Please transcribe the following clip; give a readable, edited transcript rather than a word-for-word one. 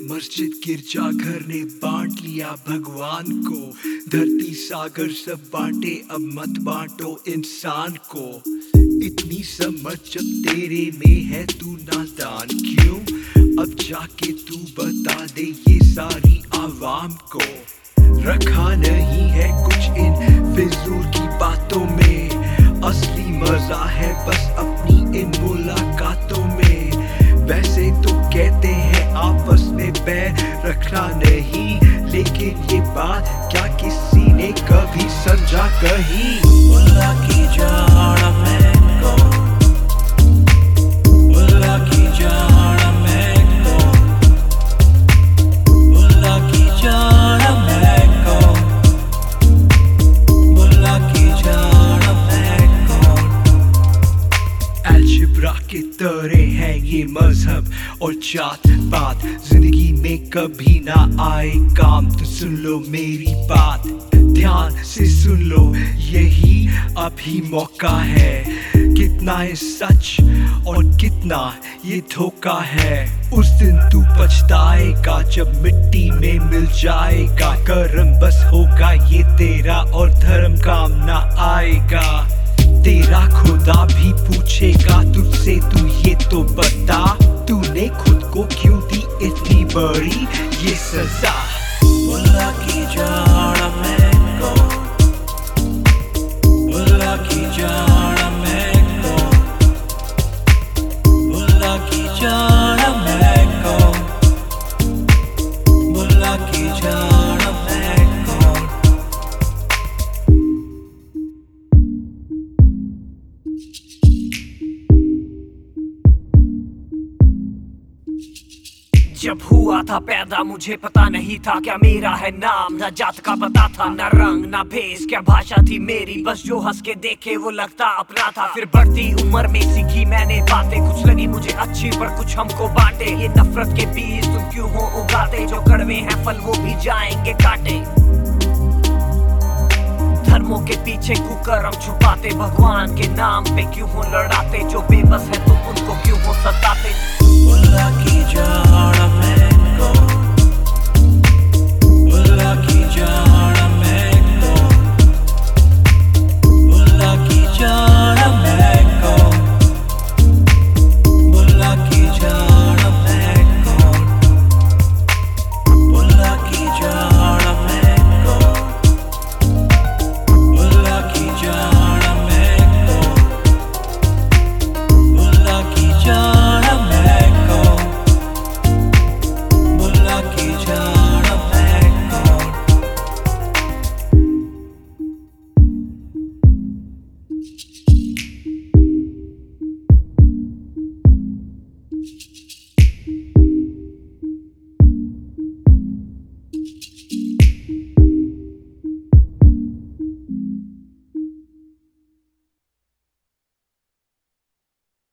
मस्जिद गिरजा घर ने बांट लिया भगवान को। धरती सागर सब बांटे, अब मत बांटो इंसान को। इतनी समझ जब तेरे में है तू नादान क्यों? अब जाके तू बता दे ये सारी आवाम को। रखा नहीं है कुछ इन फिजूल की बातों में, असली मजा है बस अपनी इन मुलाकातों में। वैसे तो कहते हैं आपस में बैर रखना नहीं, लेकिन ये बात क्या किसी ने कभी समझा कहीं? बुला की जाड़ में को, बुला की जाड़ में को, बुला की जाड़ में को, बुला की जाड़ में को। अलजबरा के तरह है ये मजहब और जात पात, जिंदगी में कभी ना आए काम। तो सुन लो मेरी बात, ध्यान से सुन लो, यही अभी मौका है। कितना है सच और कितना ये धोखा है, उस दिन तू पछताएगा जब मिट्टी में मिल जाएगा। कर्म बस होगा ये तेरा और धर्म काम ना आएगा। तेरा खुदा भी पूछेगा तुझसे, तू ये तो बता, तूने खुद को क्यों दी इतनी बड़ी ये सजा? बुला की जाड़ में को, बुला की जाड़ में को, बुला की जाड़ में को, बुला की जाड़ में को। जब हुआ था पैदा मुझे पता नहीं था क्या मेरा है नाम, ना जात का पता था, ना रंग ना भेष, क्या भाषा थी मेरी, बस जो हंस के देखे वो लगता अपना था। फिर बढ़ती उम्र में सीखी मैंने बातें, कुछ लगी मुझे अच्छी पर कुछ हमको बांटे। ये नफरत के बीज तुम क्यों हो उगाते, जो कड़वे हैं फल वो भी जाएंगे काटे। धर्मों के पीछे कुकर्म छुपाते, भगवान के नाम पे क्यों हो लड़ाते। जो बेबस है तुम उनको क्यों हो सताते? बुला की जाड़ में